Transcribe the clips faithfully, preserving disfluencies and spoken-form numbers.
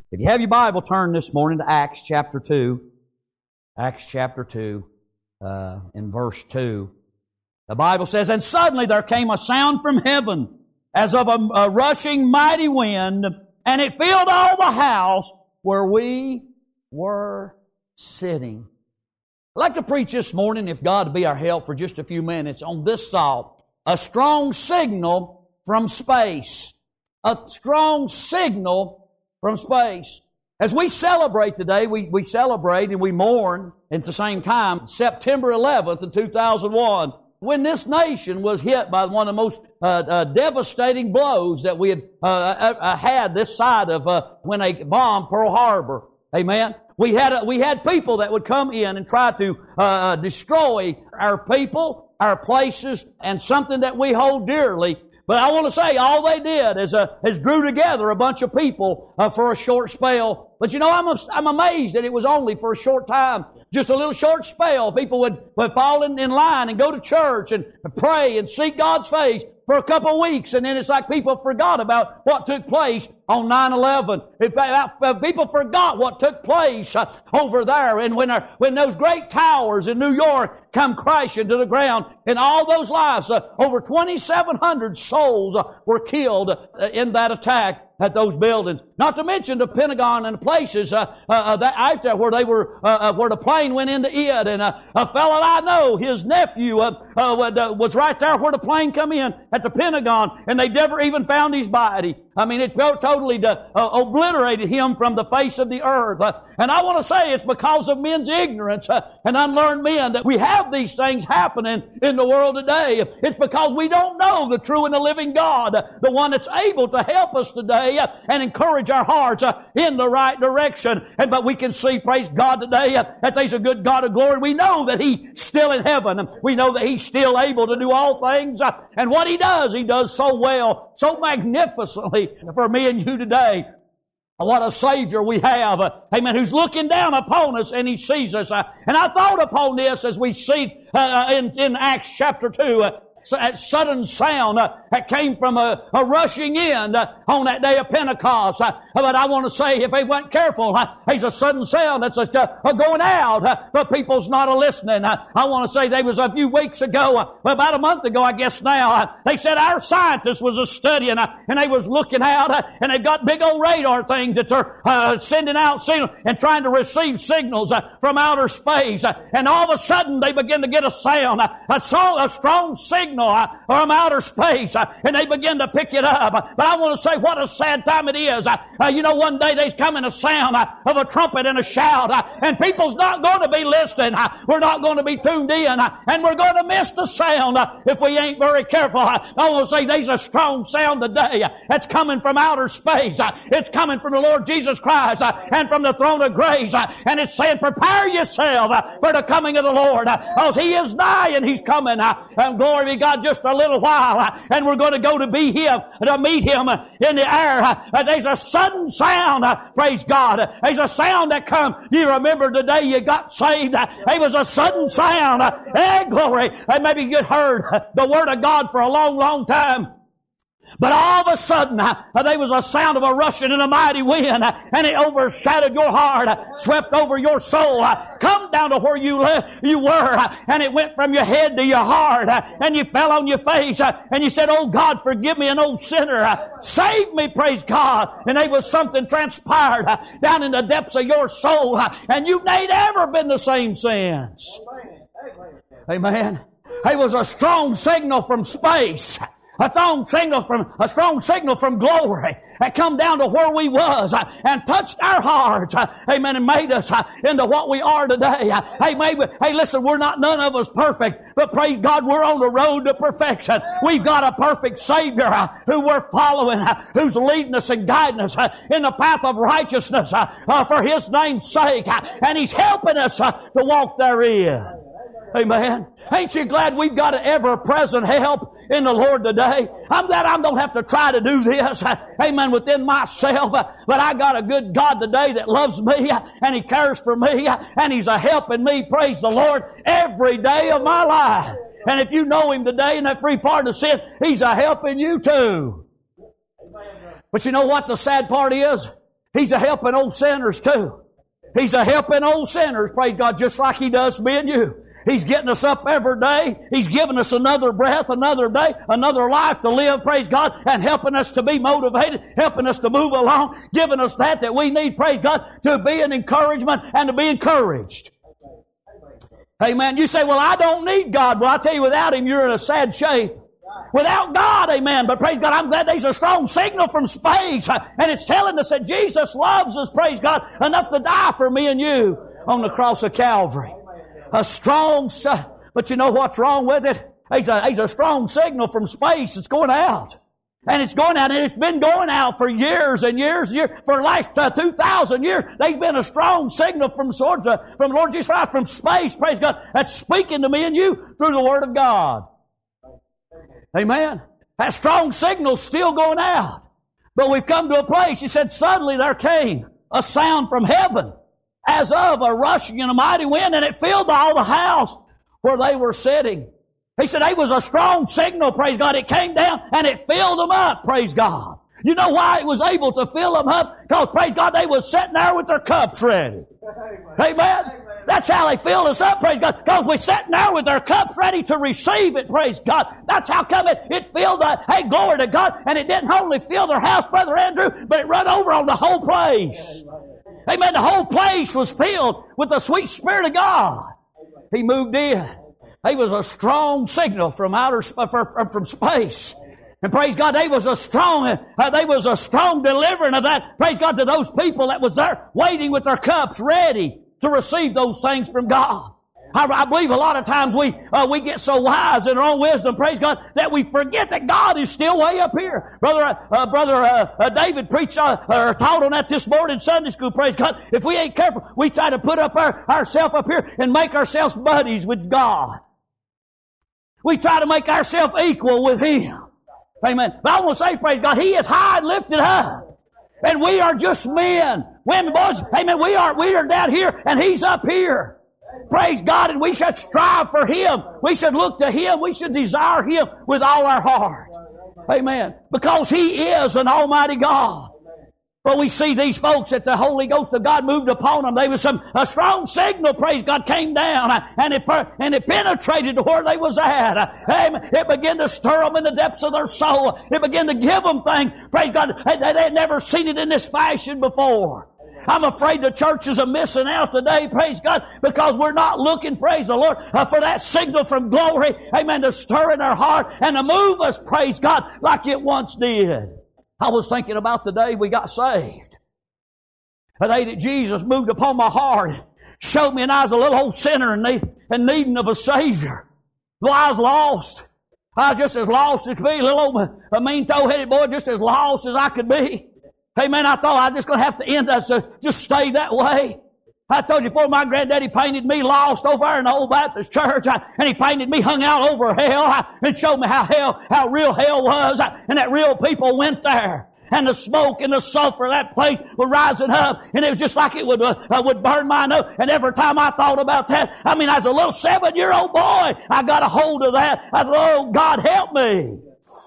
If you have your Bible, turn this morning to Acts chapter two. Acts chapter two, uh, in verse two. The Bible says, "And suddenly there came a sound from heaven, as of a, a rushing mighty wind, and it filled all the house where we were sitting." I'd like to preach this morning, if God be our help, for just a few minutes on this thought: a strong signal from space. A strong signal from space. As we celebrate today, we, we celebrate and we mourn at the same time September eleventh of two thousand one, when this nation was hit by one of the most uh, uh, devastating blows that we had uh, uh, had this side of uh, when they bombed Pearl Harbor. Amen. We had uh, we had people that would come in and try to uh, destroy our people, our places, and something that we hold dearly. But I want to say, all they did is, uh, is drew together a bunch of people uh, for a short spell. But you know, I'm I'm amazed that it was only for a short time, just a little short spell. People would, would fall in, in line and go to church and pray and seek God's face for a couple of weeks, and then it's like people forgot about what took place on nine eleven. In fact, people forgot what took place uh, over there, and when our, when those great towers in New York come crashing to the ground, and all those lives, uh, over twenty-seven hundred souls uh, were killed uh, in that attack at those buildings. Not to mention the Pentagon and the places uh, uh, that out there where they were, uh, uh, where the plane went into it. And uh, a fellow I know, his nephew uh, uh, was right there where the plane come in at the Pentagon, and they never even found his body. I mean, it totally uh, obliterated him from the face of the earth. Uh, and I want to say it's because of men's ignorance uh, and unlearned men that we have these things happening in the world today. It's because we don't know the true and the living God, uh, the one that's able to help us today uh, and encourage our hearts uh, in the right direction. And but we can see, praise God, today uh, that there's a good God of glory. We know that He's still in heaven. We know that He's still able to do all things. Uh, and what He does, He does so well, so magnificently for me and you today. What a Savior we have, uh, amen, who's looking down upon us and He sees us. Uh, and I thought upon this as we see uh, in, in Acts chapter two, uh, that sudden sound uh, that came from a, a rushing in uh, on that day of Pentecost. Uh, but I want to say, if they weren't careful, uh, there's a sudden sound that's just uh, going out, uh, but people's not a listening. Uh, I want to say there was a few weeks ago, uh, about a month ago, I guess now, uh, they said our scientists was a studying uh, and they was looking out uh, and they've got big old radar things that they're uh, sending out signals and trying to receive signals uh, from outer space. Uh, and all of a sudden they begin to get a sound, uh, a, song, a strong signal uh, from outer space, uh, and they begin to pick it up. Uh, but I want to say what a sad time it is. Uh, uh, you know, one day there's coming a sound uh, of a trumpet and a shout, uh, and people's not going to be listening. Uh, we're not going to be tuned in, uh, and we're going to miss the sound uh, if we ain't very careful. Uh, I want to say there's a strong sound today uh, that's coming from outer space. Uh, it's coming from the Lord Jesus Christ uh, and from the throne of grace, uh, and it's saying, prepare yourself uh, for the coming of the Lord, because uh, He is nigh and He's coming. Uh, and glory be God, just a little while, uh, and we're going to go to be Him, to meet Him uh, in the air. Uh, there's a sudden sound, uh, praise God. Uh, there's a sound that comes. You remember the day you got saved? Uh, there was a sudden sound. Uh, hey, glory. And maybe you heard uh, the Word of God for a long, long time. But all of a sudden, uh, there was a sound of a rushing and a mighty wind, uh, and it overshadowed your heart, uh, swept over your soul, uh, come down to where you li- you were, uh, and it went from your head to your heart, uh, and you fell on your face, uh, and you said, "Oh God, forgive me, an old sinner. Uh, save me, praise God." And there was something transpired uh, down in the depths of your soul, uh, and you ain't ever been the same since. Amen. There was a strong signal from space. A strong signal from, a strong signal from glory that come down to where we was uh, and touched our hearts, uh, amen, and made us uh, into what we are today. Uh, hey, maybe, hey, listen, we're not, none of us perfect, but praise God, we're on the road to perfection. We've got a perfect Savior uh, who we're following, uh, who's leading us and guiding us uh, in the path of righteousness uh, uh, for His name's sake, uh, and He's helping us uh, to walk therein. Amen. Ain't you glad we've got an ever-present help in the Lord today? I'm glad I don't have to try to do this, amen, within myself, but I got a good God today that loves me, and He cares for me, and He's a helping me, praise the Lord, every day of my life. And if you know Him today in that free pardon of sin, He's a helping you too. But you know what the sad part is? He's a helping old sinners too. He's a helping old sinners, praise God, just like He does me and you. He's getting us up every day. He's giving us another breath, another day, another life to live, praise God, and helping us to be motivated, helping us to move along, giving us that that we need, praise God, to be an encouragement and to be encouraged. Amen. You say, well, I don't need God. Well, I tell you, without Him, you're in a sad shape. Without God, amen. But praise God, I'm glad there's a strong signal from space. And it's telling us that Jesus loves us, praise God, enough to die for me and you on the cross of Calvary. A strong, but you know what's wrong with it? There's a, there's a strong signal from space. It's going out. And it's going out, and it's been going out for years and years and years. For the last uh, two thousand years, there's been a strong signal from, uh, from Lord Jesus Christ, from space, praise God, that's speaking to me and you through the Word of God. Amen. That strong signal's still going out. But we've come to a place, He said, suddenly there came a sound from heaven as of a rushing and a mighty wind, and it filled all the house where they were sitting. He said, it was a strong signal, praise God. It came down and it filled them up, praise God. You know why it was able to fill them up? Because, praise God, they was sitting there with their cups ready. Amen. Amen. That's how they filled us up, praise God. Because we're sitting there with our cups ready to receive it, praise God. That's how come it, it filled the, hey, glory to God. And it didn't only fill their house, Brother Andrew, but it run over on the whole place. Amen. The whole place was filled with the sweet Spirit of God. He moved in. He was a strong signal from outer, from, from space. And praise God, they was a strong, uh, they was a strong delivering of that. Praise God to those people that was there waiting with their cups ready to receive those things from God. I, I believe a lot of times we uh, we get so wise in our own wisdom, praise God, that we forget that God is still way up here. Brother, uh, brother uh, uh, David preached uh, or taught on that this morning in Sunday school. Praise God. If we ain't careful, we try to put up our ourselves up here and make ourselves buddies with God. We try to make ourselves equal with Him. Amen. But I want to say, praise God, He is high and lifted up. And we are just men, women, boys. Amen. We are, we are down here and He's up here. Praise God. And we should strive for Him. We should look to Him. We should desire Him with all our heart. Amen. Because He is an almighty God. But we see these folks that the Holy Ghost of God moved upon them. There was some, a strong signal, praise God, came down and it, and it penetrated to where they was at. Amen. It began to stir them in the depths of their soul. It began to give them things, praise God, they, they had never seen it in this fashion before. I'm afraid the churches are missing out today, praise God, because we're not looking, praise the Lord, uh, for that signal from glory, amen, to stir in our heart and to move us, praise God, like it once did. I was thinking about the day we got saved. The day that Jesus moved upon my heart, showed me and I was a little old sinner and, need, and needing of a Savior. Well, I was lost. I was just as lost as could be, a little old, a mean toe-headed boy, just as lost as I could be. Hey man, I thought I was just going to have to end that, so just stay that way. I told you before, my granddaddy painted me lost over there in the old Baptist church, I, and he painted me hung out over hell, I, and showed me how hell, how real hell was, I, and that real people went there. And the smoke and the sulfur of that place was rising up, and it was just like it would uh, uh, would burn my nose. And every time I thought about that, I mean, as a little seven-year-old boy, I got a hold of that. I thought, oh, God, help me.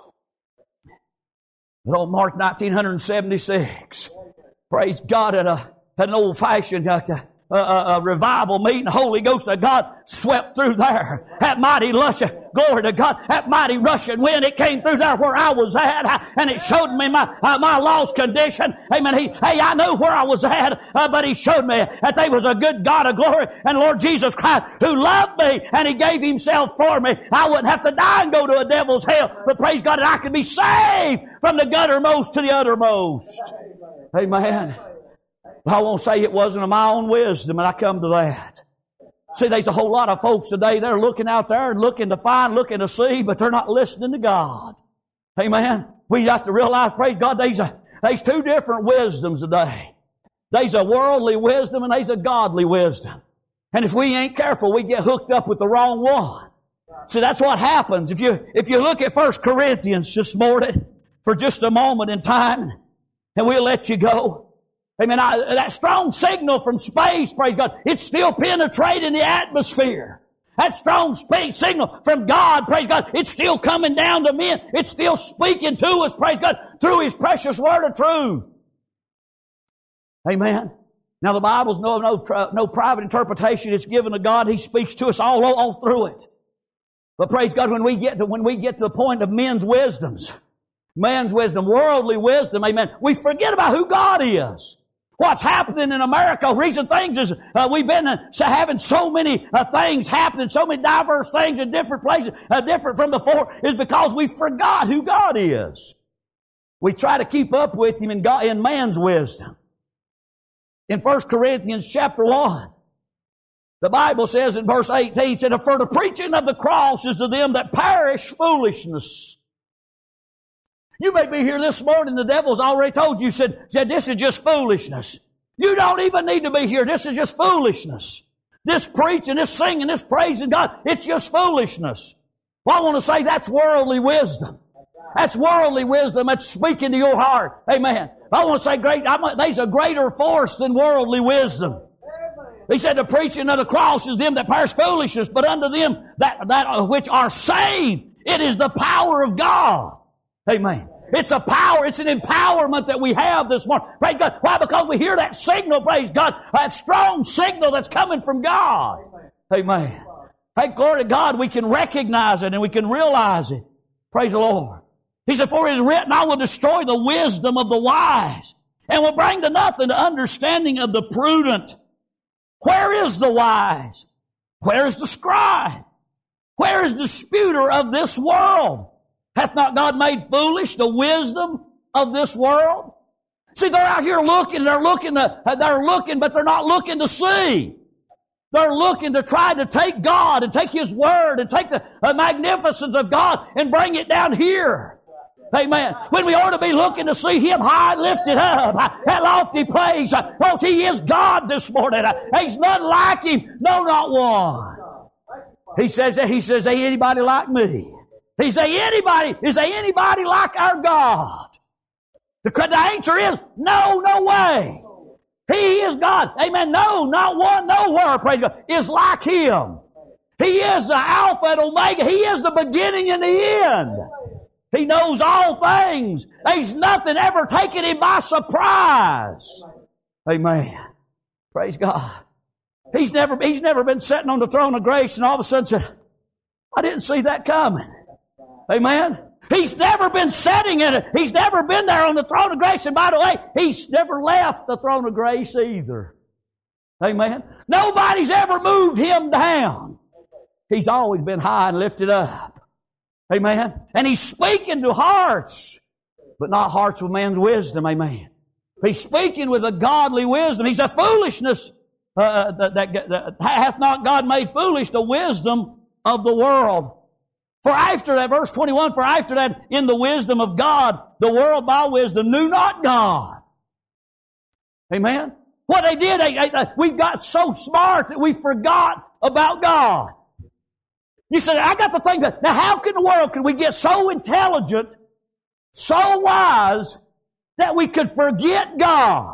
But on March nineteen seventy-six, praise God, at, a, at an old-fashioned uh, uh, uh, revival meeting, the Holy Ghost of God swept through there. That mighty lush, glory to God, that mighty rushing wind, it came through there where I was at, and it showed me my uh, my lost condition. Amen. He, hey, I knew where I was at, uh, but He showed me that there was a good God of glory and Lord Jesus Christ who loved me, and He gave Himself for me. I wouldn't have to die and go to a devil's hell, but praise God that I could be saved from the guttermost to the uttermost. Amen. I won't say it wasn't of my own wisdom, and I come to that. See, there's a whole lot of folks today, they're looking out there and looking to find, looking to see, but they're not listening to God. Amen. We have to realize, praise God, there's, a, there's two different wisdoms today. There's a worldly wisdom and there's a godly wisdom. And if we ain't careful, we get hooked up with the wrong one. See, that's what happens. If you, if you look at First Corinthians this morning for just a moment in time, and we'll let you go. Amen. I, that strong signal from space, praise God, it's still penetrating the atmosphere. That strong space signal from God, praise God, it's still coming down to men. It's still speaking to us, praise God, through His precious word of truth. Amen. Now the Bible's no, no, no private interpretation. It's given to God. He speaks to us all, all through it. But praise God, when we get to, when we get to the point of men's wisdoms, man's wisdom, worldly wisdom, amen, we forget about who God is. What's happening in America, recent things is uh, we've been uh, having so many uh, things happening, so many diverse things in different places, uh, different from before, is because we forgot who God is. We try to keep up with Him in, God, in man's wisdom. In First Corinthians chapter one, the Bible says in verse eighteen, it said, "For the preaching of the cross is to them that perish foolishness." You may be here this morning, the devil's already told you, said, said, this is just foolishness. You don't even need to be here. This is just foolishness. This preaching, this singing, this praising God, it's just foolishness. Well, I want to say that's worldly wisdom. That's worldly wisdom. That's speaking to your heart. Amen. I want to say great, I'm, there's a greater force than worldly wisdom. He said the preaching of the cross is them that perish foolishness, but unto them that, that which are saved, it is the power of God. Amen. It's a power, it's an empowerment that we have this morning. Praise God. Why? Because we hear that signal, praise God, that strong signal that's coming from God. Amen. Hey, glory to God, we can recognize it and we can realize it. Praise the Lord. He said, "For it is written, I will destroy the wisdom of the wise, and will bring to nothing the understanding of the prudent." Where is the wise? Where is the scribe? Where is the disputer of this world? Hath not God made foolish the wisdom of this world? See, they're out here looking, they're looking, to, they're looking, but they're not looking to see. They're looking to try to take God and take His Word and take the, the magnificence of God and bring it down here. Amen. When we ought to be looking to see Him high lifted up, at lofty place, because He is God this morning. There's none like Him, no, not one. He says, He says, ain't anybody like me. He say anybody, is there anybody like our God? The, the answer is no, no way. He is God. Amen. No, not one, nowhere, praise God, is like Him. He is the Alpha and Omega. He is the beginning and the end. He knows all things. There's nothing ever taken Him by surprise. Amen. Praise God. He's never, he's never been sitting on the throne of grace and all of a sudden said, I didn't see that coming. Amen. He's never been sitting in it. He's never been there on the throne of grace. And by the way, He's never left the throne of grace either. Amen. Nobody's ever moved Him down. He's always been high and lifted up. Amen. And He's speaking to hearts, but not hearts with man's wisdom. Amen. He's speaking with a godly wisdom. He's a foolishness uh, that, that, that hath not God made foolish the wisdom of the world. For after that, verse twenty-one, for after that, in the wisdom of God, the world by wisdom knew not God. Amen. What they did, they, they, we got so smart that we forgot about God. You said, I got to think about, now how in the world can we get so intelligent, so wise, that we could forget God?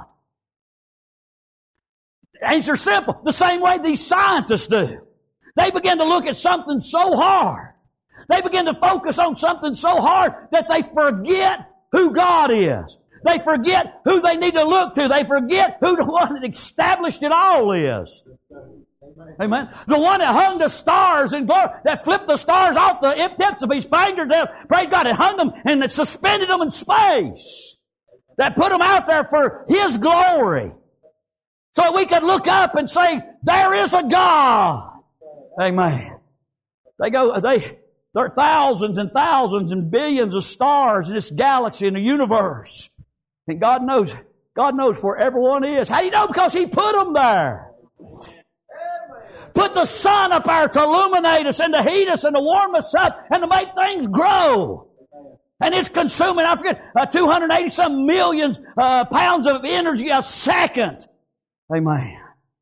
The answer's simple. The same way these scientists do. They begin to look at something so hard. They begin to focus on something so hard that they forget who God is. They forget who they need to look to. They forget who the one that established it all is. Amen. The one that hung the stars in glory, that flipped the stars off the tips of His fingers, praise God, and hung them and that suspended them in space. That put them out there for His glory. So we could look up and say, there is a God. Amen. They go, they, there are thousands and thousands and billions of stars in this galaxy, in the universe. And God knows, God knows where everyone is. How do you know? Because He put them there. Put the sun up there to illuminate us and to heat us and to warm us up and to make things grow. And it's consuming, I forget, uh, two hundred eighty some millions uh, pounds of energy a second. Amen.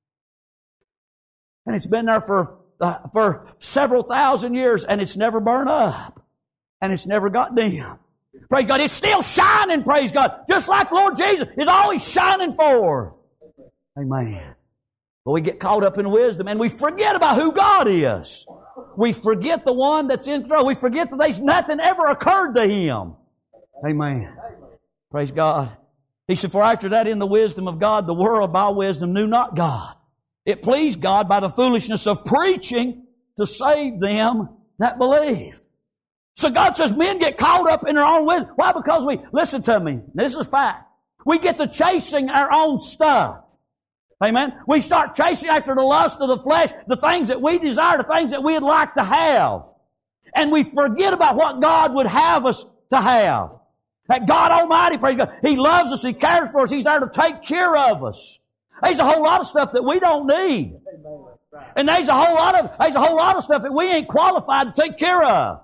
And it's been there for uh, for several thousand years, and it's never burned up, and it's never got dim. Praise God. It's still shining, praise God, just like Lord Jesus is always shining forth. Amen. But we get caught up in wisdom, and we forget about who God is. We forget the one that's in control. We forget that there's nothing ever occurred to Him. Amen. Praise God. He said, for after that in the wisdom of God, the world by wisdom knew not God. It pleased God by the foolishness of preaching to save them that believe. So God says men get caught up in their own wisdom. Why? Because we, listen to me, this is fact. We get to chasing our own stuff. Amen? We start chasing after the lust of the flesh, the things that we desire, the things that we'd like to have. And we forget about what God would have us to have. That God Almighty, praise God, He loves us, He cares for us, He's there to take care of us. There's a whole lot of stuff that we don't need. And there's a whole lot of, there's a whole lot of stuff that we ain't qualified to take care of.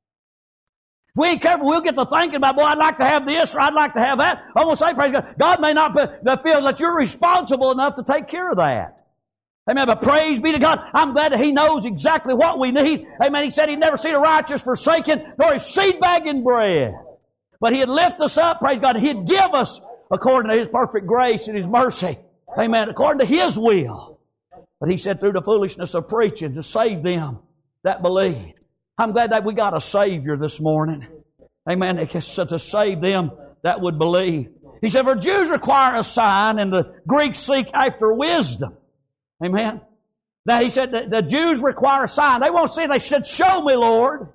If we ain't careful, we'll get to thinking about, boy, I'd like to have this or I'd like to have that. I'm going to say, praise God, God may not feel that you're responsible enough to take care of that. Amen. But praise be to God. I'm glad that He knows exactly what we need. Amen. He said He'd never see the righteous forsaken, nor His seed begging bread. But He'd lift us up, praise God, and He'd give us according to His perfect grace and His mercy. Amen. According to His will. But He said through the foolishness of preaching to save them that believe. I'm glad that we got a Savior this morning. Amen. To save them that would believe. He said, for Jews require a sign and the Greeks seek after wisdom. Amen. Now He said that the Jews require a sign. They won't see. They said, show me, Lord.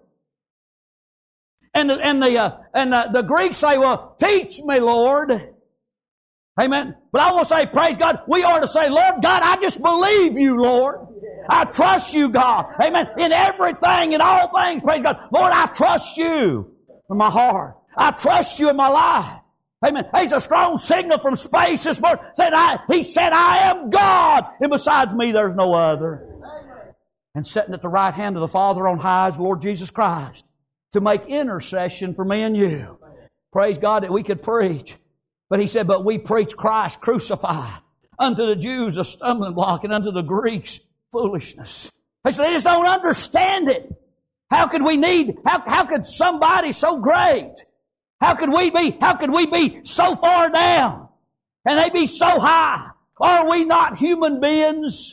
And the, and the, uh, and the, the Greeks say, well, teach me, Lord. Amen. But I want to say, praise God, we are to say, Lord God, I just believe You, Lord. I trust You, God. Amen. In everything, in all things, praise God. Lord, I trust You in my heart. I trust You in my life. Amen. There's a strong signal from space this morning. Said I, he said, I am God, and besides me, there's no other. And sitting at the right hand of the Father on high is Lord Jesus Christ to make intercession for me and you. Praise God that we could preach. But He said, but we preach Christ crucified. Unto the Jews a stumbling block, and unto the Greeks foolishness. They said, they just don't understand it. How could we need, how, how could somebody so great, how could we be, how could we be so far down and they be so high? Are we not human beings?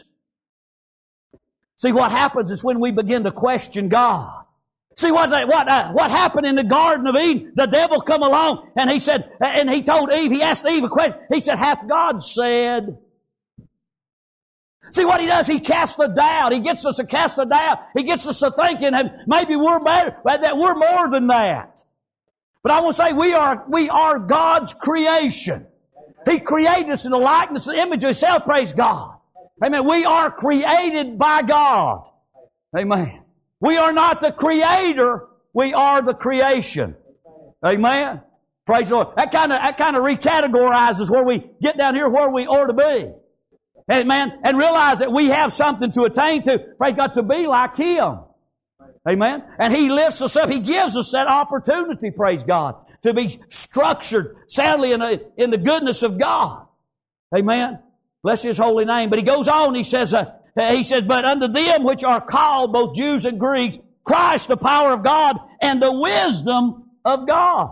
See, what happens is when we begin to question God. See what what uh, what happened in the Garden of Eden? The devil come along and he said, and he told Eve, he asked Eve a question. He said, hath God said? See what he does? He casts a doubt. He gets us to cast a doubt. He gets us to thinking that maybe we're better, that we're more than that. But I want to say we are we are God's creation. He created us in the likeness and image of Himself. Praise God. Amen. We are created by God. Amen. We are not the creator. We are the creation. Amen. Praise the Lord. That kind of that kind of recategorizes where we get down here where we ought to be. Amen. And realize that we have something to attain to. Praise God, to be like Him. Amen. And He lifts us up. He gives us that opportunity, praise God, to be structured soundly in the, in the goodness of God. Amen. Bless His holy name. But He goes on, He says, uh, He says, but unto them which are called, both Jews and Greeks, Christ the power of God and the wisdom of God.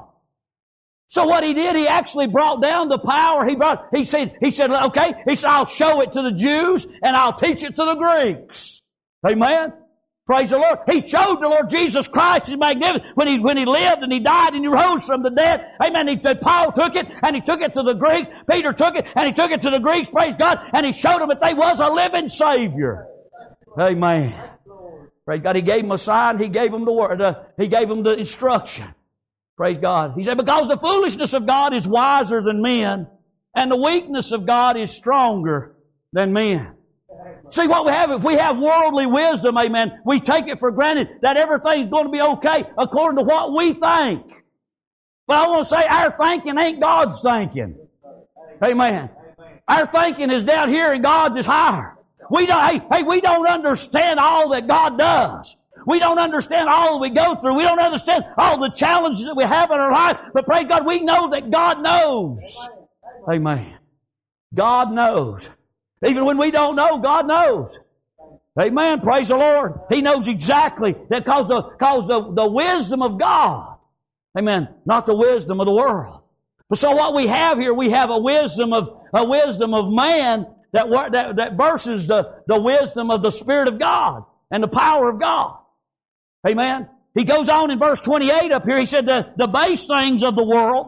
So what He did, He actually brought down the power. He brought, He said, He said, okay, He said, I'll show it to the Jews and I'll teach it to the Greeks. Amen. Praise the Lord. He showed the Lord Jesus Christ His magnificent when He, when He lived and He died and He rose from the dead. Amen. He, Paul took it and he took it to the Greeks. Peter took it and he took it to the Greeks. Praise God. And he showed them that they was a living Savior. Amen. Praise God. He gave them a sign. He gave them the word. Uh, he gave them the instruction. Praise God. He said, because the foolishness of God is wiser than men, and the weakness of God is stronger than men. See what we have, if we have worldly wisdom, amen, we take it for granted that everything's going to be okay according to what we think. But I want to say our thinking ain't God's thinking. Amen. Our thinking is down here and God's is higher. We don't, hey, hey, we don't understand all that God does. We don't understand all that we go through. We don't understand all the challenges that we have in our life. But praise God, we know that God knows. Amen. God knows. Even when we don't know, God knows. Amen. Praise the Lord. He knows exactly that because the, because the, the wisdom of God. Amen. Not the wisdom of the world. But so what we have here, we have a wisdom of, a wisdom of man that, that, that versus the, the wisdom of the Spirit of God and the power of God. Amen. He goes on in verse twenty-eight up here. He said the, the base things of the world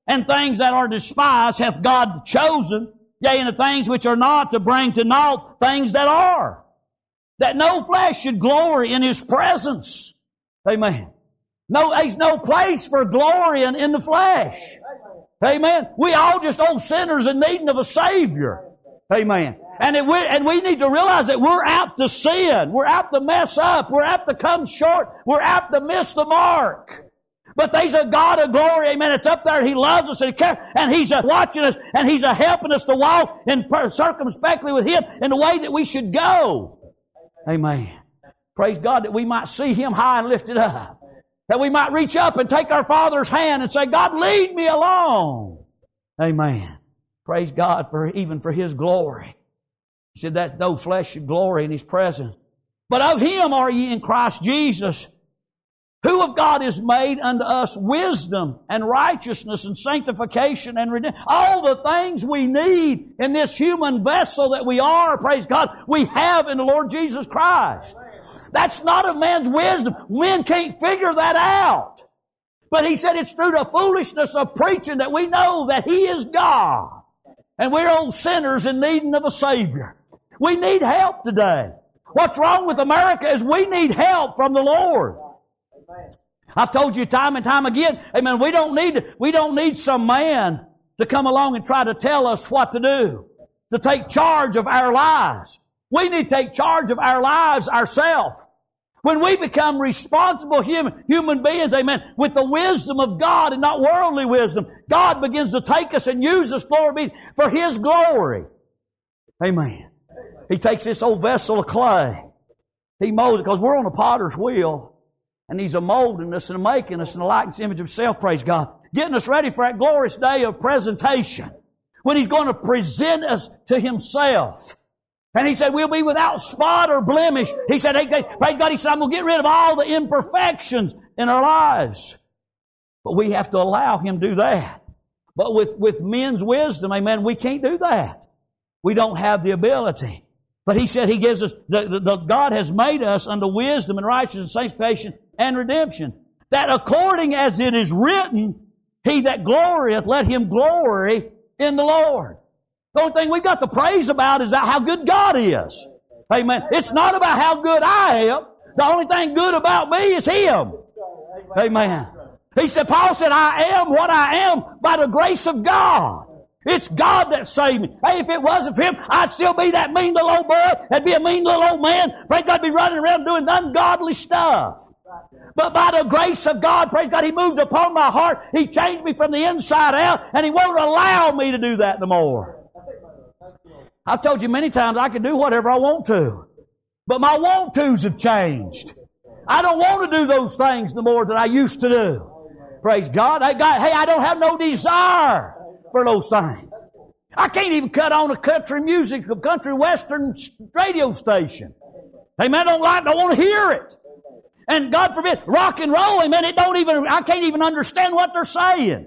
and things that are despised hath God chosen, yea, and the things which are not, to bring to naught things that are, that no flesh should glory in His presence. Amen. No, there's no place for glorying in the flesh. Amen. We all just old sinners in needing of a Savior. Amen. And, it, we, and we need to realize that we're apt to sin. We're apt to mess up. We're apt to come short. We're apt to miss the mark. But there's a God of glory, amen. It's up there. He loves us and He cares, and He's uh, watching us, and He's uh, helping us to walk in per- circumspectly with Him in the way that we should go. Amen. Praise God that we might see Him high and lifted up. That we might reach up and take our Father's hand and say, God, lead me along. Amen. Praise God for even for His glory. He said that no flesh should glory in His presence. But of Him are ye in Christ Jesus, who of God is made unto us wisdom and righteousness and sanctification and redemption. All the things we need in this human vessel that we are, praise God, we have in the Lord Jesus Christ. That's not of man's wisdom. Men can't figure that out. But He said it's through the foolishness of preaching that we know that He is God. And we're old sinners in needing of a Savior. We need help today. What's wrong with America is we need help from the Lord. I've told you time and time again, amen, we don't need, we don't need some man to come along and try to tell us what to do, to take charge of our lives. We need to take charge of our lives ourselves. When we become responsible human, human beings, amen, with the wisdom of God and not worldly wisdom, God begins to take us and use us, glory be, for His glory. Amen. He takes this old vessel of clay. He molds it because we're on a potter's wheel. And He's a molding us and making us in the likeness and image of Himself, praise God. Getting us ready for that glorious day of presentation. When He's going to present us to Himself. And He said, we'll be without spot or blemish. He said, hey, praise God, He said, I'm going to get rid of all the imperfections in our lives. But we have to allow Him to do that. But with, with men's wisdom, amen, we can't do that. We don't have the ability. But He said He gives us, the, the, the, God has made us unto wisdom and righteousness and sanctification and redemption. That according as it is written, He that glorieth, let him glory in the Lord. The only thing we've got to praise about is about how good God is. Amen. It's not about how good I am. The only thing good about me is Him. Amen. He said, Paul said, I am what I am by the grace of God. It's God that saved me. Hey, if it wasn't for Him, I'd still be that mean little old boy. I'd be a mean little old man. Praise God, I'd be running around doing ungodly stuff. But by the grace of God, praise God, He moved upon my heart. He changed me from the inside out, and He won't allow me to do that no more. I've told you many times I can do whatever I want to. But my want tos have changed. I don't want to do those things no more that I used to do. Praise God. I got, hey, I don't have no desire for those things. I can't even cut on a country music, a country western radio station. Amen. I don't like, I don't want to hear it. And God forbid, rock and roll, amen, it don't even, I can't even understand what they're saying.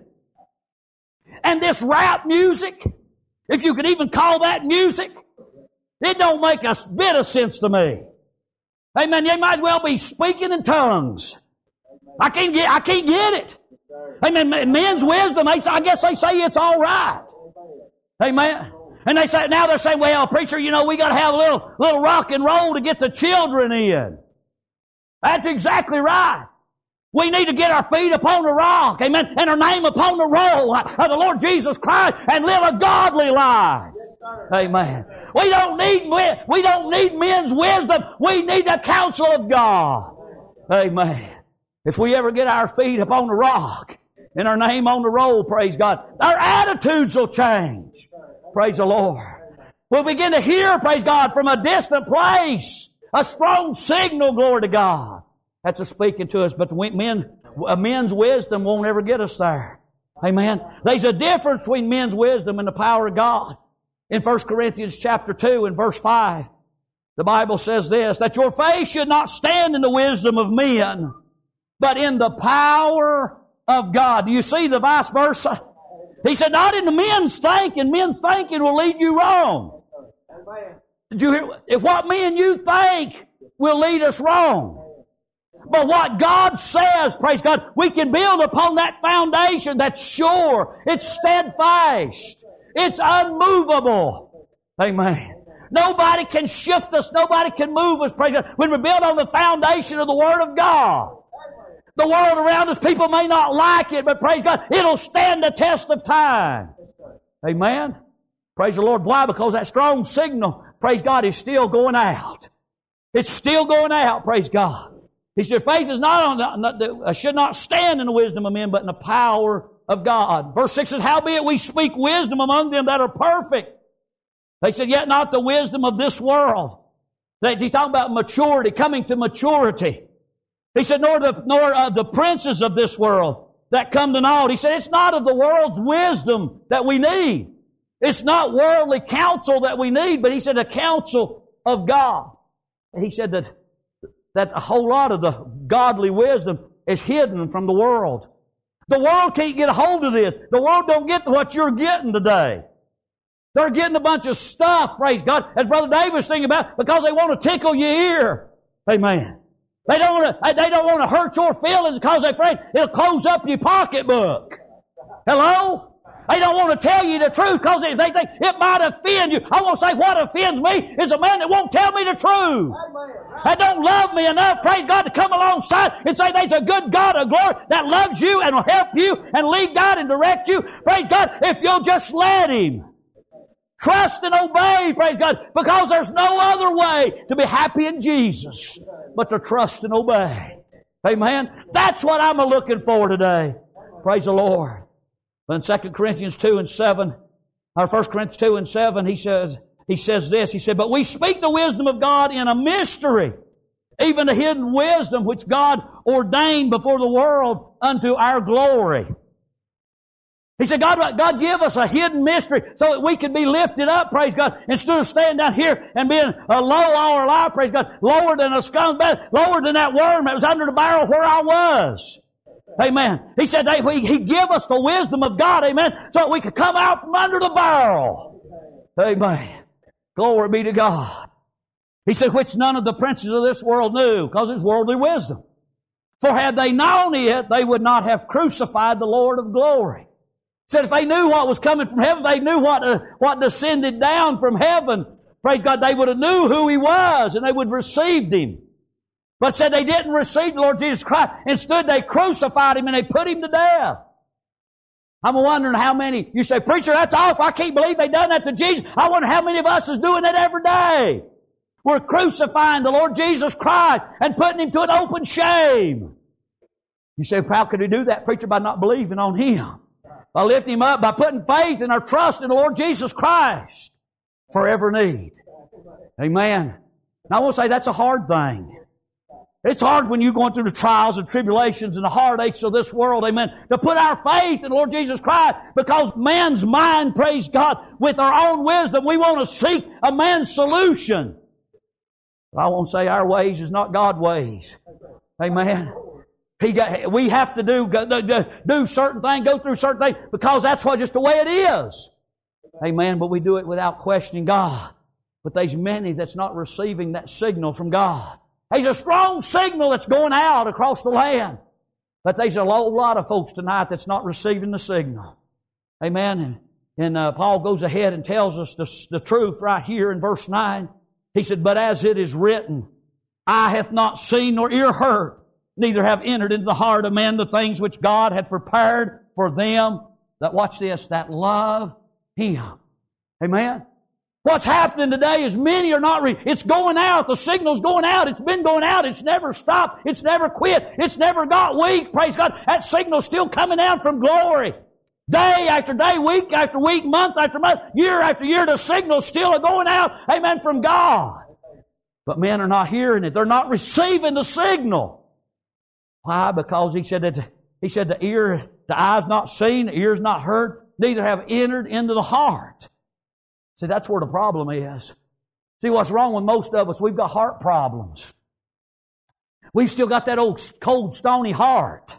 And this rap music, if you could even call that music, it don't make a bit of sense to me. Amen. You might as well be speaking in tongues. I can't get, I can't get it. Amen. Men's wisdom, I guess they say it's all right. Amen. And they say, now they're saying, well, preacher, you know, we got to have a little, little rock and roll to get the children in. That's exactly right. We need to get our feet upon the rock, amen, and our name upon the roll of the Lord Jesus Christ and live a godly life. Amen. We don't need, we don't need men's wisdom. We need the counsel of God. Amen. If we ever get our feet upon the rock and our name on the roll, praise God, our attitudes will change. Praise the Lord. We'll begin to hear, praise God, from a distant place. A strong signal, glory to God. That's a speaking to us, but men, men's wisdom won't ever get us there. Amen. There's a difference between men's wisdom and the power of God. In First Corinthians chapter two and verse five, the Bible says this, that your faith should not stand in the wisdom of men, but in the power of God. Do you see the vice versa? He said, not in the men's thinking. Men's thinking will lead you wrong. Did you hear? If what me and you think will lead us wrong. But what God says, praise God, we can build upon that foundation that's sure. It's steadfast. It's unmovable. Amen. Nobody can shift us. Nobody can move us, praise God, when we build on the foundation of the Word of God. The world around us, people may not like it, but praise God, it'll stand the test of time. Amen. Praise the Lord. Why? Because that strong signal, praise God, is still going out. It's still going out, praise God. He said, faith is not on the, should not stand in the wisdom of men, but in the power of God. Verse six says, howbeit we speak wisdom among them that are perfect. They said, yet not the wisdom of this world. He's talking about maturity, coming to maturity. He said, nor the, nor uh, the princes of this world that come to naught. He said, it's not of the world's wisdom that we need. It's not worldly counsel that we need, but he said, the counsel of God. He said that, that a whole lot of the godly wisdom is hidden from the world. The world can't get a hold of this. The world don't get what you're getting today. They're getting a bunch of stuff, praise God, as Brother David was thinking about, because they want to tickle your ear. Amen. They don't want to, they don't want to hurt your feelings because they're afraid it'll close up your pocketbook. Hello? They don't want to tell you the truth because they think it might offend you. I want to say what offends me is a man that won't tell me the truth. That don't love me enough, praise God, to come alongside and say there's a good God of glory that loves you and will help you and lead God and direct you. Praise God, if you'll just let Him. Trust and obey, praise God, because there's no other way to be happy in Jesus but to trust and obey. Amen? That's what I'm looking for today. Praise the Lord. In Second Corinthians two and seven, or First Corinthians two and seven, he says, he says this, he said, but we speak the wisdom of God in a mystery, even the hidden wisdom which God ordained before the world unto our glory. He said, God, God give us a hidden mystery so that we can be lifted up, praise God, instead of standing down here and being a low all our life, praise God, lower than a scum bed, lower than that worm that was under the barrel where I was. Amen. He said that he, he give us the wisdom of God, amen, so that we could come out from under the barrel. Amen. Glory be to God. He said, which none of the princes of this world knew, because it's worldly wisdom. For had they known it, they would not have crucified the Lord of glory. He said if they knew what was coming from heaven, they knew what, uh, what descended down from heaven, praise God, they would have knew who He was and they would have received Him. But said they didn't receive the Lord Jesus Christ. Instead, they crucified Him and they put Him to death. I'm wondering how many, you say, preacher, that's awful. I can't believe they done that to Jesus. I wonder how many of us is doing that every day. We're crucifying the Lord Jesus Christ and putting Him to an open shame. You say, how could we do that, preacher? By not believing on Him. By lifting Him up, by putting faith and our trust in the Lord Jesus Christ for every need. Amen. Now I want to say that's a hard thing. It's hard when you're going through the trials and tribulations and the heartaches of this world, amen, to put our faith in the Lord Jesus Christ because man's mind, praise God, with our own wisdom, we want to seek a man's solution. But I won't say our ways is not God's ways. Amen. He got, we have to do, do certain things, go through certain things because that's what just the way it is. Amen. But we do it without questioning God. But there's many that's not receiving that signal from God. There's a strong signal that's going out across the land. But there's a whole lot of folks tonight that's not receiving the signal. Amen. And, and uh, Paul goes ahead and tells us the, the truth right here in verse nine. He said, but as it is written, eye hath not seen nor ear heard, neither have entered into the heart of man the things which God had prepared for them that, watch this, that love Him. Amen. What's happening today is many are not, re- it's going out. The signal's going out. It's been going out. It's never stopped. It's never quit. It's never got weak. Praise God. That signal's still coming out from glory. Day after day, week after week, month after month, year after year, the signal's still going out. Amen. From God. But men are not hearing it. They're not receiving the signal. Why? Because He said that, He said the ear, the eye's not seen, the ear's not heard, neither have entered into the heart. See, that's where the problem is. See, what's wrong with most of us, we've got heart problems. We've still got that old cold, stony heart.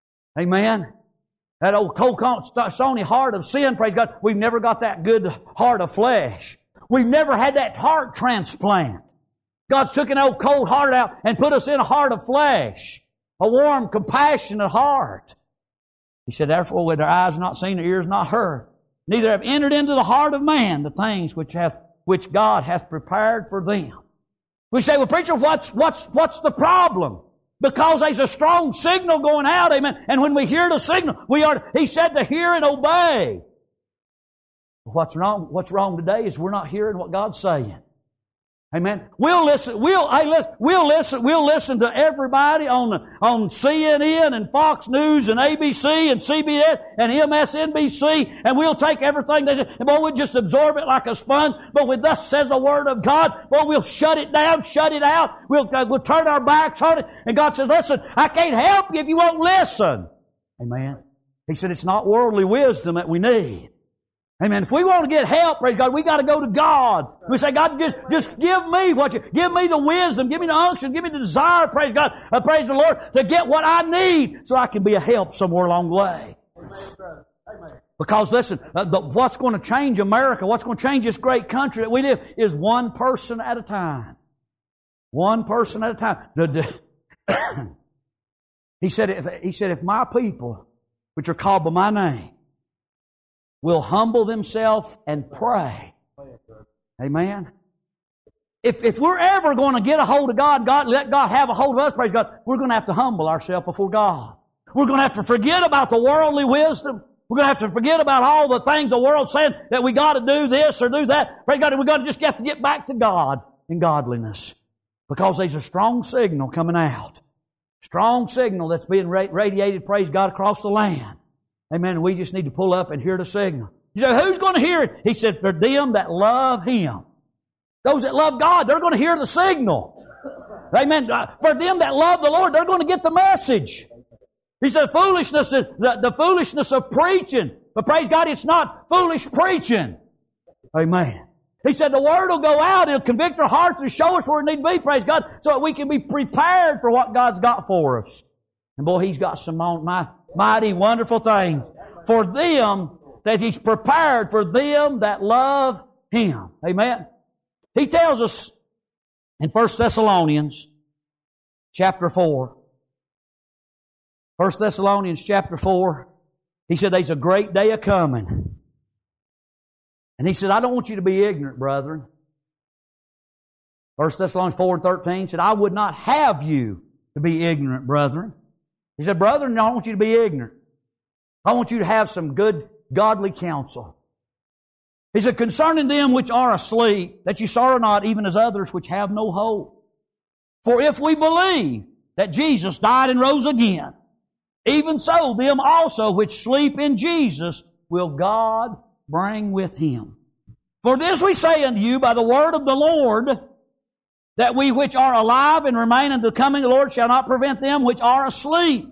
Amen. That old cold, stony heart of sin, praise God. We've never got that good heart of flesh. We've never had that heart transplant. God's took an old cold heart out and put us in a heart of flesh. A warm, compassionate heart. He said, therefore, with their eyes not seen, their ears not heard, neither have entered into the heart of man the things which hath, which God hath prepared for them. We say, well, preacher, what's, what's, what's the problem? Because there's a strong signal going out, amen. And when we hear the signal, we are, He said to hear and obey. What's wrong, what's wrong today is we're not hearing what God's saying. Amen. We'll listen, we'll, hey, listen, we'll listen, we'll listen to everybody on the, on C N N and Fox News and A B C and C B S and M S N B C, and we'll take everything they say, and boy, we'll just absorb it like a sponge, but with thus says the Word of God, boy, we'll shut it down, shut it out, we'll, uh, we'll turn our backs on it, and God says, listen, I can't help you if you won't listen. Amen. He said, it's not worldly wisdom that we need. Amen. If we want to get help, praise God, we got to go to God. We say, God, just, just give me what you, give me the wisdom, give me the unction, give me the desire, praise God, uh, praise the Lord, to get what I need so I can be a help somewhere along the way. Amen. Because listen, uh, the, what's going to change America, what's going to change this great country that we live is one person at a time. One person at a time. The, the he said, if, he said, if my people, which are called by my name, will humble themselves and pray. Amen. If, if we're ever going to get a hold of God, God, let God have a hold of us, praise God, we're going to have to humble ourselves before God. We're going to have to forget about the worldly wisdom. We're going to have to forget about all the things the world's saying that we got to do this or do that. Praise God, we've got to just have to get back to God in godliness. Because there's a strong signal coming out. Strong signal that's being radiated, praise God, across the land. Amen. We just need to pull up and hear the signal. You say, who's going to hear it? He said, for them that love Him. Those that love God, they're going to hear the signal. Amen. For them that love the Lord, they're going to get the message. He said, foolishness is the, the foolishness of preaching. But praise God, it's not foolish preaching. Amen. He said, the Word will go out, it'll convict our hearts and show us where it need to be, praise God, so that we can be prepared for what God's got for us. And boy, He's got some on my mighty, wonderful thing for them that He's prepared for them that love Him. Amen. He tells us in First Thessalonians chapter four. First Thessalonians chapter four. He said, there's a great day a-coming. And He said, I don't want you to be ignorant, brethren. First Thessalonians four and thirteen said, I would not have you to be ignorant, brethren. He said, brethren, I don't want you to be ignorant. I want you to have some good, godly counsel. He said, concerning them which are asleep, that you sorrow not, even as others which have no hope. For if we believe that Jesus died and rose again, even so them also which sleep in Jesus will God bring with Him. For this we say unto you by the word of the Lord, that we which are alive and remain unto the coming of the Lord shall not prevent them which are asleep.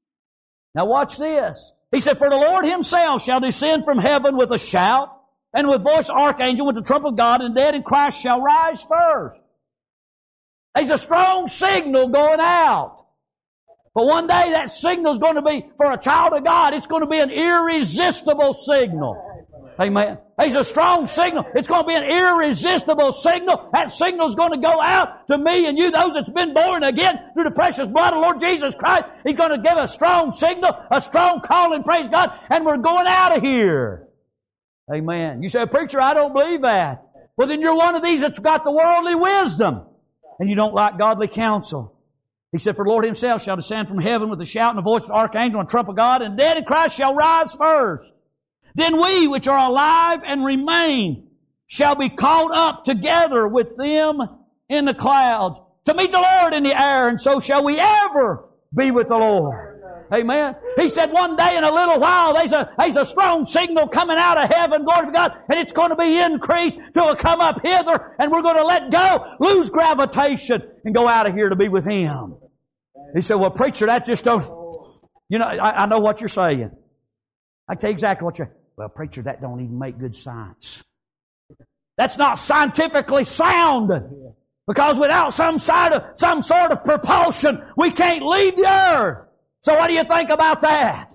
Now watch this. He said, for the Lord Himself shall descend from heaven with a shout, and with voice of archangel, with the trump of God, and the dead in Christ shall rise first. There's a strong signal going out. But one day that signal is going to be, for a child of God, it's going to be an irresistible signal. Amen. There's a strong signal. It's going to be an irresistible signal. That signal is going to go out to me and you, those that's been born again through the precious blood of Lord Jesus Christ. He's going to give a strong signal, a strong calling, praise God, and we're going out of here. Amen. You say, preacher, I don't believe that. Well, then you're one of these that's got the worldly wisdom and you don't like godly counsel. He said, for the Lord Himself shall descend from heaven with a shout and the voice of the archangel and trump of God, and dead in Christ shall rise first. Then we which are alive and remain shall be caught up together with them in the clouds to meet the Lord in the air, and so shall we ever be with the Lord. Amen. He said one day in a little while there's a, there's a strong signal coming out of heaven, glory to God, and it's going to be increased till it come up hither, and we're going to let go, lose gravitation, and go out of here to be with Him. He said, well, preacher, that just don't, you know, I, I know what you're saying. I tell you exactly what you're, well, preacher, that don't even make good science. That's not scientifically sound. Because without some side of, some sort of propulsion, we can't leave the earth. So what do you think about that?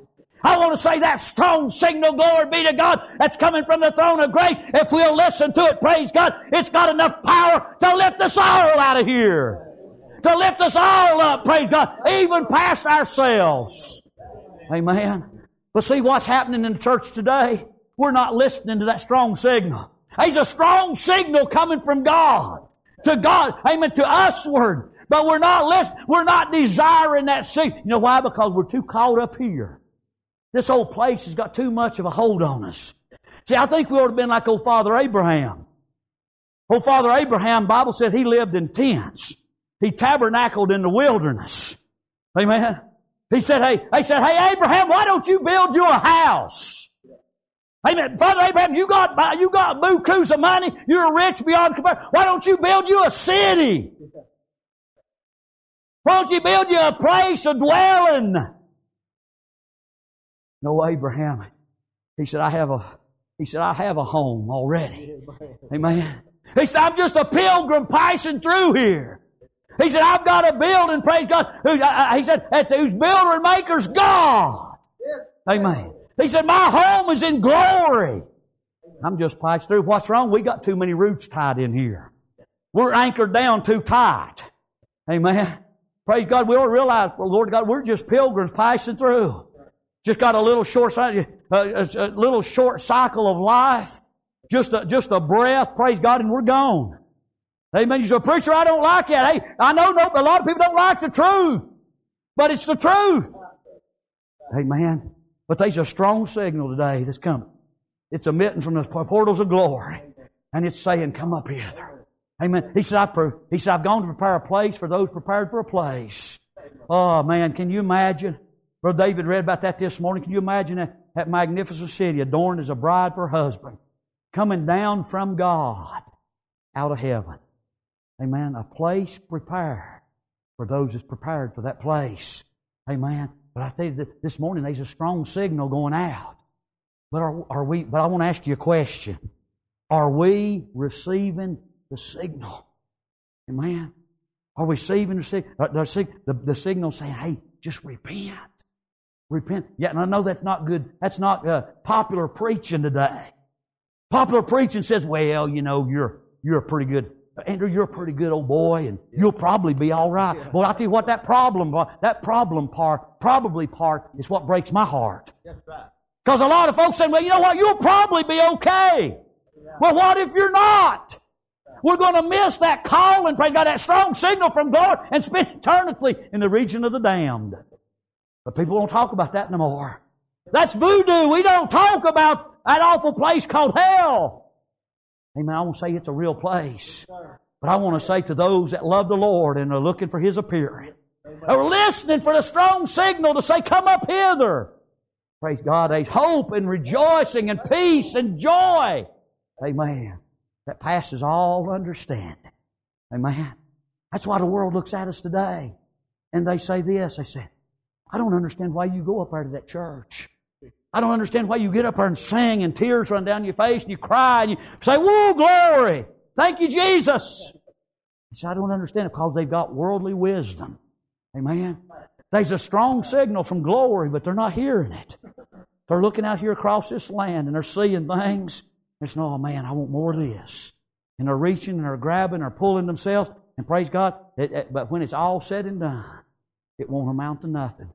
I want to say that strong signal, glory be to God, that's coming from the throne of grace. If we'll listen to it, praise God, it's got enough power to lift us all out of here. To lift us all up, praise God, even past ourselves. Amen. But see what's happening in the church today? We're not listening to that strong signal. There's a strong signal coming from God. To God, amen, to usward. But we're not listening, we're not desiring that signal. You know why? Because we're too caught up here. This old place has got too much of a hold on us. See, I think we ought to have been like old Father Abraham. Old Father Abraham, the Bible said he lived in tents. He tabernacled in the wilderness. Amen. He said, hey, he said, hey, Abraham, why don't you build you a house? Amen. Father Abraham, you got, you got bukus of money. You're rich beyond comparison. Why don't you build you a city? Why don't you build you a place of dwelling? No, Abraham. He said, I have a, he said, I have a home already. Amen. He said, I'm just a pilgrim passing through here. He said, I've got a building, praise God. He said, whose builder and maker's God. Amen. He said, my home is in glory. I'm just passing through. What's wrong? We got too many roots tied in here. We're anchored down too tight. Amen. Praise God. We don't realize, well, Lord God, we're just pilgrims passing through. Just got a little short, a, a little short cycle of life. Just a, just a breath, praise God, and we're gone. Amen. You say, preacher, I don't like that. Hey, I know no, a lot of people don't like the truth. But it's the truth. Amen. But there's a strong signal today that's coming. It's emitting from the portals of glory. And it's saying, come up hither. Amen. He said, I, he said, I've gone to prepare a place for those prepared for a place. Oh, man, can you imagine? Brother David read about that this morning. Can you imagine that, that magnificent city adorned as a bride for her husband, coming down from God out of heaven? Amen. A place prepared for those that's prepared for that place. Amen. But I tell you, this morning there's a strong signal going out. But are, are we? But I want to ask you a question. Are we receiving the signal? Amen. Are we receiving the signal? The, the, the signal saying, "Hey, just repent, repent." Yeah, and I know that's not good. That's not uh, popular preaching today. Popular preaching says, "Well, you know, you're you're a pretty good." Andrew, you're a pretty good old boy, and you'll probably be all right. Yeah. Well, I'll tell you what, that problem, that problem part, probably part, is what breaks my heart. That's right. Because a lot of folks say, well, you know what, you'll probably be okay. Yeah. Well, what if you're not? Yeah. We're going to miss that call and praise God, that strong signal from God, and spend eternity in the region of the damned. But people don't talk about that no more. That's voodoo. We don't talk about that awful place called hell. Amen. I won't say it's a real place. But I want to say to those that love the Lord and are looking for His appearing, are listening for the strong signal to say, come up hither. Praise God. There's hope and rejoicing and peace and joy. Amen. That passes all understanding. Amen. That's why the world looks at us today. And they say this. They say, I don't understand why you go up there to that church. I don't understand why you get up there and sing and tears run down your face and you cry and you say, woo, glory. Thank you, Jesus. He said, I don't understand it because they've got worldly wisdom. Amen. There's a strong signal from glory, but they're not hearing it. They're looking out here across this land and they're seeing things. They're saying, oh man, I want more of this. And they're reaching and they're grabbing, they're pulling themselves. And praise God, it, it, but when it's all said and done, it won't amount to nothing.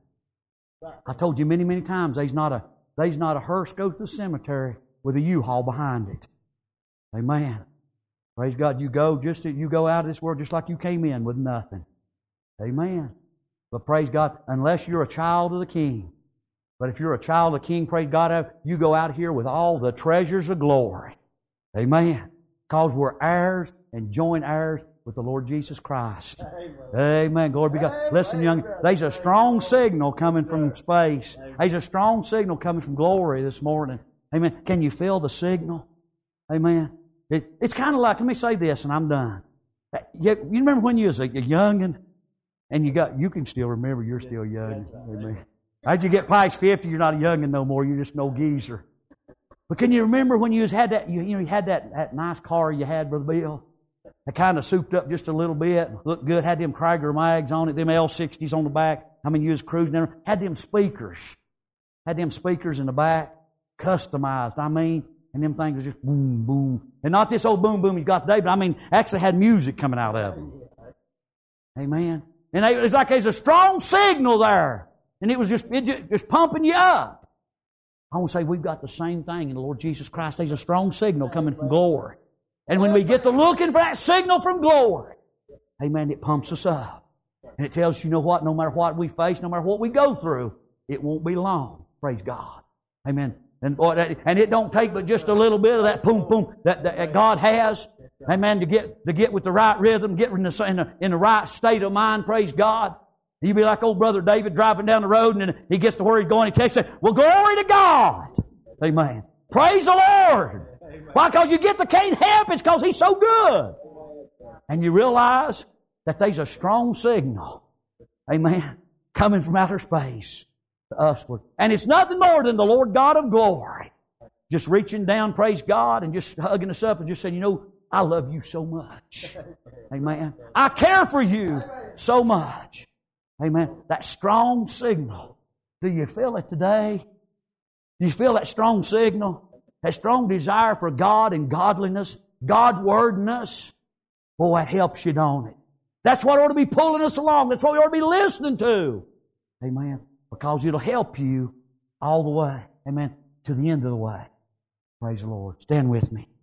I told you many, many times, there's not a There's not a hearse goes to the cemetery with a U-Haul behind it. Amen. Praise God. You go just you go out of this world just like you came in with nothing. Amen. But praise God, unless you're a child of the King. But if you're a child of the King, praise God, you go out here with all the treasures of glory. Amen. Because we're heirs and joint heirs with the Lord Jesus Christ. Amen. Amen. Glory be to God. Listen, young, there's a strong signal coming from space. There's a strong signal coming from glory this morning. Amen. Can you feel the signal? Amen. It, it's kind of like, let me say this and I'm done. You, you remember when you was a, a youngin' and you got, you can still remember you're still young. Amen. As you get past fifty, you're not a youngin' no more. You're just no geezer. But can you remember when you was had that, you, you know, you had that, that nice car you had, Brother Bill? It kind of souped up just a little bit, looked good, had them Krieger mags on it, them L sixties on the back. I mean, you was cruising there, had them speakers. Had them speakers in the back, customized, I mean, and them things was just boom, boom. And not this old boom, boom you got today, but I mean, actually had music coming out of them. Amen. And it was like there's a strong signal there. And it was just, it just, just pumping you up. I want to say we've got the same thing in the Lord Jesus Christ. There's a strong signal coming from glory. And when we get to looking for that signal from glory, amen, it pumps us up. And it tells you, you know what, no matter what we face, no matter what we go through, it won't be long. Praise God. Amen. And, and it don't take but just a little bit of that boom, boom that, that God has. Amen. To get, to get with the right rhythm, get in the, in the, in the right state of mind. Praise God. You'd be like old brother David driving down the road and then he gets to where he's going. He takes it. Well, glory to God. Amen. Praise the Lord. Why? Because you get the can't help. It's because He's so good. And you realize that there's a strong signal. Amen. Coming from outer space to usward. And it's nothing more than the Lord God of glory just reaching down, praise God, and just hugging us up and just saying, you know, I love you so much. Amen. I care for you so much. Amen. That strong signal. Do you feel it today? Do you feel that strong signal? That strong desire for God and godliness, God-wordness? Boy, that helps you, don't it? That's what ought to be pulling us along. That's what we ought to be listening to. Amen. Because it'll help you all the way. Amen. To the end of the way. Praise the Lord. Stand with me.